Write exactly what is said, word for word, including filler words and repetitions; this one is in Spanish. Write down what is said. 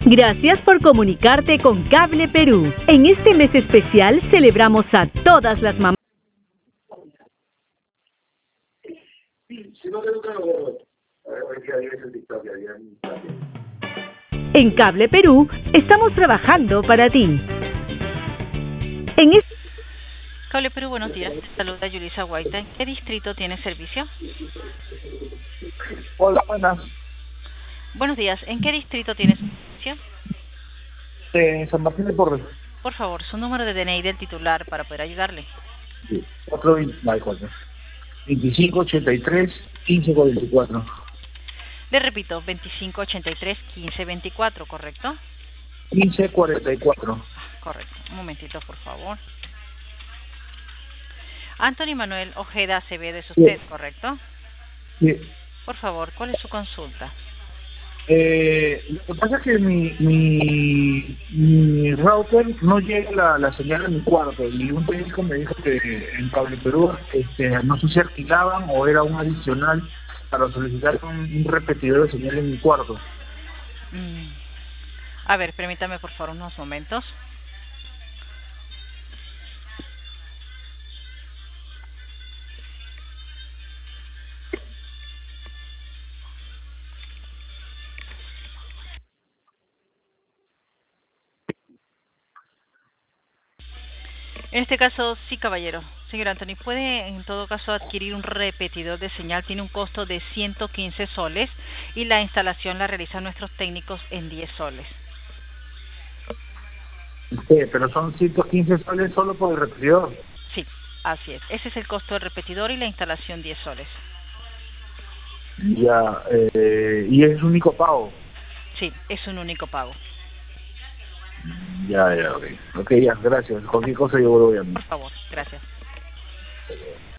Gracias por comunicarte con Cable Perú. En este mes especial celebramos a todas las mamás. En Cable Perú estamos trabajando para ti. En este... Cable Perú, buenos días. Saluda Yulisa Guaita. ¿En qué distrito tiene servicio? Hola, buenas. Buenos días. ¿En qué distrito tiene servicio? Eh, San Martín de Porres. Por favor, su número de D N I del titular para poder ayudarle. Sí. cuatro veinticinco ochenta y tres quince cuarenta y cuatro. Le repito, veinticinco ochenta y tres quince veinticuatro, ¿correcto? quince cuarenta y cuatro. Correcto. Un momentito, por favor. Anthony Manuel Ojeda Acevedo es usted, Sí. ¿correcto? Sí. Por favor, ¿cuál es su consulta? Eh, lo que pasa es que mi, mi, mi router no llega la, la señal en mi cuarto y un técnico me dijo que en Cable Perú este, no sé si alquilaban o era un adicional para solicitar un, un repetidor de señal en mi cuarto. Mm. A ver, permítame por favor unos momentos. En este caso, sí, caballero. Señor Anthony, puede en todo caso adquirir un repetidor de señal. Tiene un costo de ciento quince soles y la instalación la realizan nuestros técnicos en diez soles. Sí, pero son ciento quince soles solo por el repetidor. Sí, así es. Ese es el costo del repetidor y la instalación diez soles. Ya, eh, y es único pago. Sí, es un único pago. Ya, ya, ok. Ok, ya, gracias. Cualquier cosa yo vuelvo a llamar. Por favor, gracias.